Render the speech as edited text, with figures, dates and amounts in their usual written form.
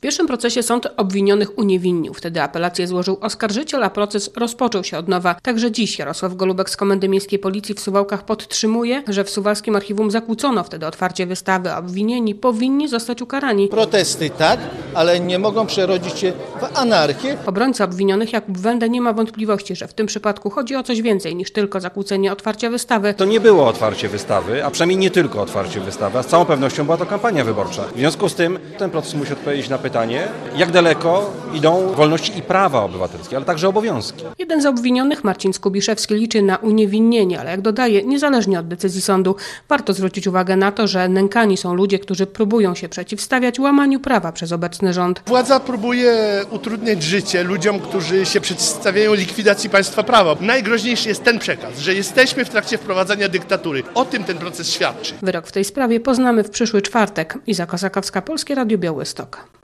pierwszym procesie sąd obwinionych uniewinnił. Wtedy apelację złożył oskarżyciel, a proces rozpoczął się od nowa. Także dziś Jarosław Golubek z Komendy Miejskiej Policji w Suwałkach podtrzymuje, że w suwalskim archiwum zakłócono wtedy otwarcie wystawy, a obwinieni powinni zostać ukarani. Protesty tak, ale nie mogą przerodzić się w anarchię. Obrońca obwinionych Jakub Wenda nie ma wątpliwości, że w tym przypadku chodzi o coś więcej niż tylko zakłócenie otwarcia wystawy. To nie było otwarcie wystawy, a przynajmniej nie tylko otwarcie wystawy, a z całą pewnością była to kampania wyborcza. W związku z tym ten proces musi odpowiedzieć na pytanie, jak daleko idą wolności i prawa obywatelskie, ale także obowiązki. Jeden z obwinionych, Marcin Skubiszewski, liczy na uniewinnienie, ale jak dodaje, niezależnie od decyzji sądu, warto zwrócić uwagę na to, że nękani są ludzie, którzy próbują się przeciwstawiać łamaniu prawa przez obecny rząd. Władza próbuje utrudniać życie ludziom, którzy się przeciwstawiają likwidacji państwa prawa. Najgroźniejszy jest ten przekaz, że jesteśmy w trakcie wprowadzania dyktatury. O tym ten proces świadczy. Wyrok w tej sprawie poznamy w przyszły czwartek. Iza Kosakowska, Polskie Radio Białystok.